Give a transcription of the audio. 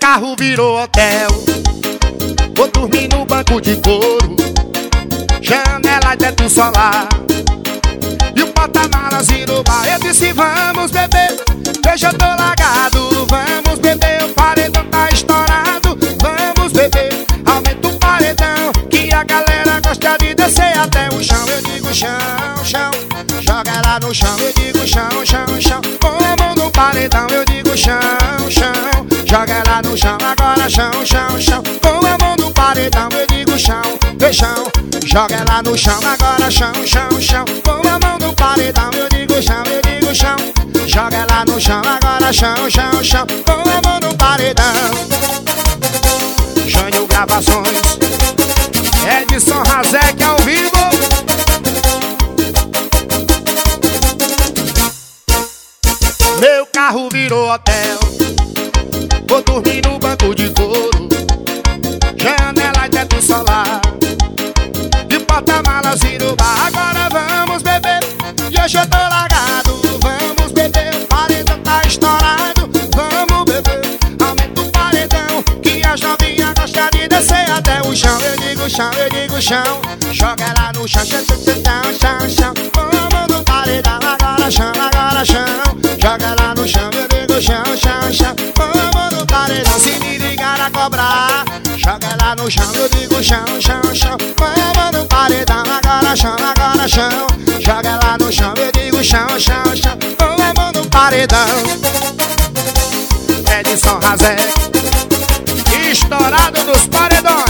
carro virou hotel, vou dormir no banco de couro, janela de teto solar, e o porta-malas virou bar. Eu disse vamos beber, hoje eu tô largado. Vamos beber, o paredão tá estourado. Vamos beber, aumenta o paredão, que a galera gosta de descer até o chão. Eu digo chão, chão, joga ela no chão. Eu digo chão, chão, chão, põe a mão no paredão. Eu digo chão, chão, joga ela no chão. Agora chão, chão, chão, põe a mão no paredão. Eu digo chão, chão, joga ela no chão. Agora chão, chão, chão, põe a mão no paredão. Eu digo chão, joga ela no chão. Agora chão, chão, chão, põe a mão no paredão. Jânio Gravações, Edson Razek ao vivo. Meu carro virou hotel, vou dormir no banco de couro, janela de teto solar, e o porta-malas virou bar. Agora vamos beber, e hoje eu tô largado. Vamos beber, o paredão tá estourado. Vamos beber, aumenta o paredão, que as novinhas gostam de descer até o chão. Eu digo chão, joga ela no chão. Chão, chão, chão, chão, põe a mão no paredão. Agora chão, joga ela no chão. Eu digo chão, chão, chão, põe a mão no paredão. Se me ligar a cobrar, joga ela no chão. Eu digo chão, chão, chão, põe a mão no paredão. Agora chão, joga ela no chão. Eu digo chão, chão, chão, põe a mão no paredão. Edson Razek, estourado dos paredões.